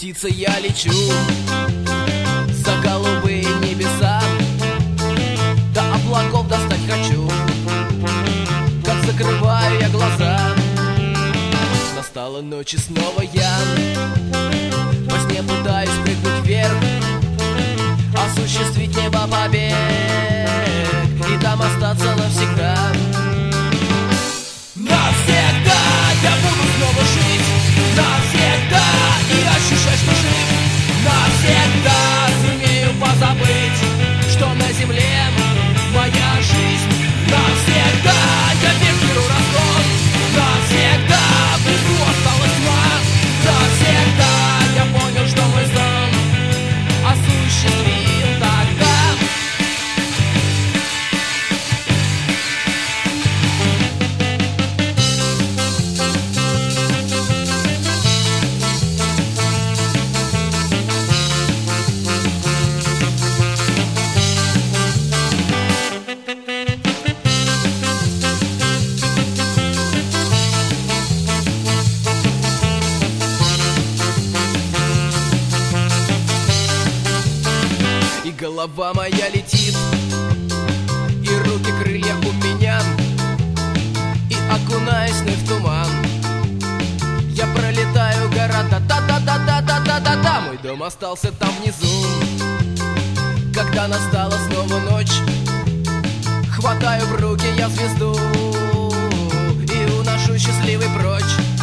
птицей я лечу за голубые небеса, до облаков достать хочу. Как закрываю я глаза, настала ночь и снова я во сне пытаюсь прыгнуть вверх, осуществить небо побег и там остаться навсегда. Навсегда я буду снова жить, навсегда, и ощущать, что жив. Навсегда сумею позабыть, что на земле моя жизнь. Навсегда я беру разгон, навсегда внизу осталась тьма. Навсегда я понял, что мой сон осуществим тогда. И голова моя летит, и руки крылья у меня, и окунаюсь в туман. Я пролетаю города, да-да-да-да-да-да-да-да. Мой дом остался там внизу. Когда настала снова ночь, хватаю в руки я звезду и уношу счастливый прочь.